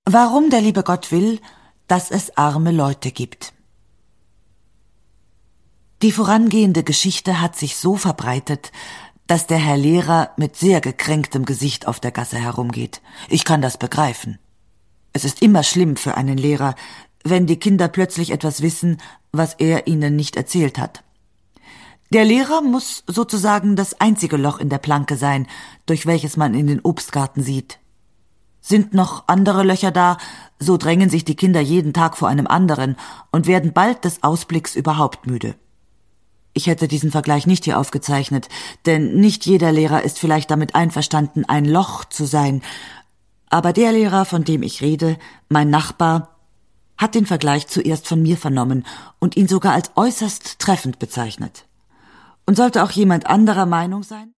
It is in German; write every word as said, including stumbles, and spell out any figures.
Warum der liebe Gott will, dass es arme Leute gibt. Die vorangehende Geschichte hat sich so verbreitet, dass der Herr Lehrer mit sehr gekränktem Gesicht auf der Gasse herumgeht. Ich kann das begreifen. Es ist immer schlimm für einen Lehrer, wenn die Kinder plötzlich etwas wissen, was er ihnen nicht erzählt hat. Der Lehrer muss sozusagen das einzige Loch in der Planke sein, durch welches man in den Obstgarten sieht. Sind noch andere Löcher da, so drängen sich die Kinder jeden Tag vor einem anderen und werden bald des Ausblicks überhaupt müde. Ich hätte diesen Vergleich nicht hier aufgezeichnet, denn nicht jeder Lehrer ist vielleicht damit einverstanden, ein Loch zu sein. Aber der Lehrer, von dem ich rede, mein Nachbar, hat den Vergleich zuerst von mir vernommen und ihn sogar als äußerst treffend bezeichnet. Und sollte auch jemand anderer Meinung sein?